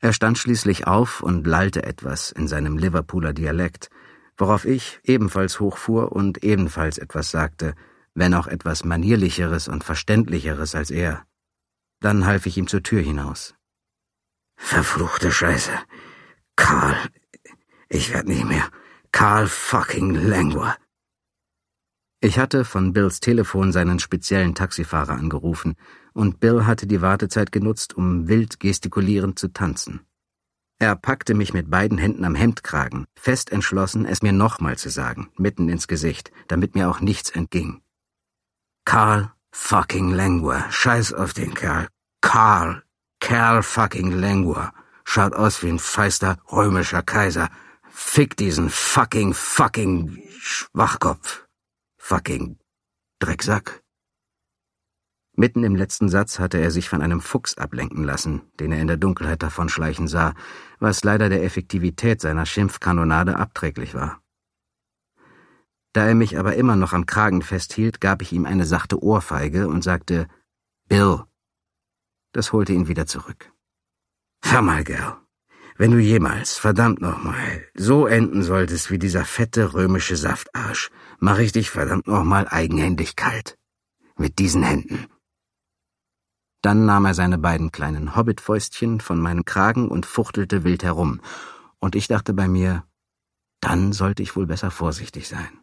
Er stand schließlich auf und lallte etwas in seinem Liverpooler Dialekt, worauf ich ebenfalls hochfuhr und ebenfalls etwas sagte, wenn auch etwas manierlicheres und verständlicheres als er. Dann half ich ihm zur Tür hinaus. »Verfluchte Scheiße. Karl. Ich werd nicht mehr. Karl fucking Langwer.« Ich hatte von Bills Telefon seinen speziellen Taxifahrer angerufen, und Bill hatte die Wartezeit genutzt, um wild gestikulierend zu tanzen. Er packte mich mit beiden Händen am Hemdkragen, fest entschlossen, es mir nochmal zu sagen, mitten ins Gesicht, damit mir auch nichts entging. »Karl fucking Langwer. Scheiß auf den Kerl. Karl fucking Langwer. Schaut aus wie ein feister römischer Kaiser. Fick diesen fucking Schwachkopf. Fucking Drecksack.« Mitten im letzten Satz hatte er sich von einem Fuchs ablenken lassen, den er in der Dunkelheit davonschleichen sah, was leider der Effektivität seiner Schimpfkanonade abträglich war. Da er mich aber immer noch am Kragen festhielt, gab ich ihm eine sachte Ohrfeige und sagte, »Bill.« Das holte ihn wieder zurück. »Hör mal, Girl, wenn du jemals, verdammt nochmal, so enden solltest wie dieser fette römische Saftarsch, mach ich dich verdammt nochmal eigenhändig kalt. Mit diesen Händen.« Dann nahm er seine beiden kleinen Hobbitfäustchen von meinem Kragen und fuchtelte wild herum, und ich dachte bei mir, dann sollte ich wohl besser vorsichtig sein.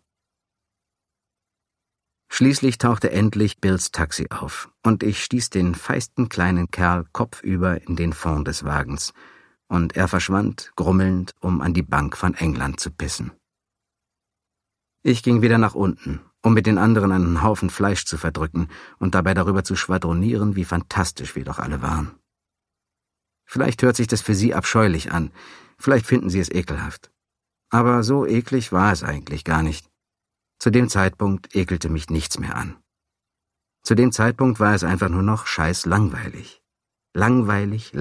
Schließlich tauchte endlich Bills Taxi auf, und ich stieß den feisten kleinen Kerl kopfüber in den Fond des Wagens, und er verschwand, grummelnd, um an die Bank von England zu pissen. Ich ging wieder nach unten, um mit den anderen einen Haufen Fleisch zu verdrücken und dabei darüber zu schwadronieren, wie fantastisch wir doch alle waren. Vielleicht hört sich das für Sie abscheulich an, vielleicht finden Sie es ekelhaft. Aber so eklig war es eigentlich gar nicht. Zu dem Zeitpunkt ekelte mich nichts mehr an. Zu dem Zeitpunkt war es einfach nur noch scheiß langweilig. Langweilig.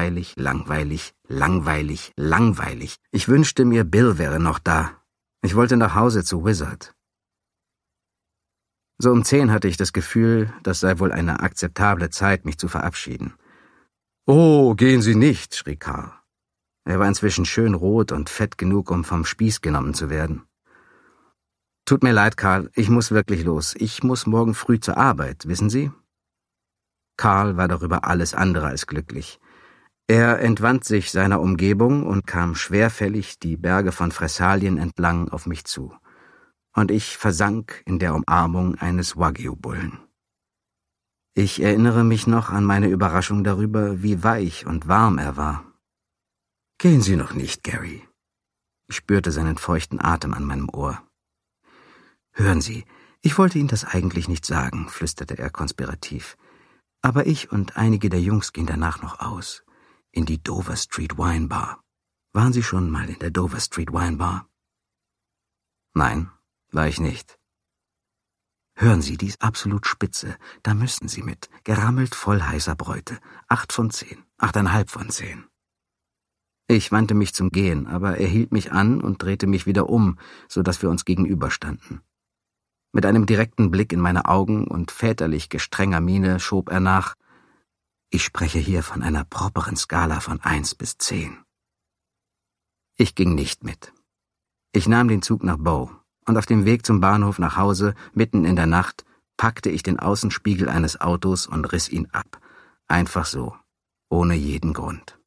Ich wünschte mir, Bill wäre noch da. Ich wollte nach Hause zu Wizard. So um 10 hatte ich das Gefühl, das sei wohl eine akzeptable Zeit, mich zu verabschieden. »Oh, gehen Sie nicht«, schrie Karl. Er war inzwischen schön rot und fett genug, um vom Spieß genommen zu werden. »Tut mir leid, Karl, ich muss wirklich los. Ich muss morgen früh zur Arbeit, wissen Sie?« Karl war darüber alles andere als glücklich. Er entwand sich seiner Umgebung und kam schwerfällig die Berge von Fressalien entlang auf mich zu. Und ich versank in der Umarmung eines Wagyu-Bullen. Ich erinnere mich noch an meine Überraschung darüber, wie weich und warm er war. »Gehen Sie noch nicht, Gary.« Ich spürte seinen feuchten Atem an meinem Ohr. »Hören Sie, ich wollte Ihnen das eigentlich nicht sagen«, flüsterte er konspirativ. »Aber ich und einige der Jungs gehen danach noch aus. In die Dover Street Wine Bar. Waren Sie schon mal in der Dover Street Wine Bar?« »Nein, war ich nicht.« »Hören Sie, die ist absolut spitze. Da müssen Sie mit. Gerammelt voll heißer Bräute. 8 von 10. 8,5 von 10. Ich wandte mich zum Gehen, aber er hielt mich an und drehte mich wieder um, so dass wir uns gegenüberstanden. Mit einem direkten Blick in meine Augen und väterlich gestrenger Miene schob er nach, »Ich spreche hier von einer properen Skala von 1 bis 10. Ich ging nicht mit. Ich nahm den Zug nach Bow, und auf dem Weg zum Bahnhof nach Hause, mitten in der Nacht, packte ich den Außenspiegel eines Autos und riss ihn ab. Einfach so, ohne jeden Grund.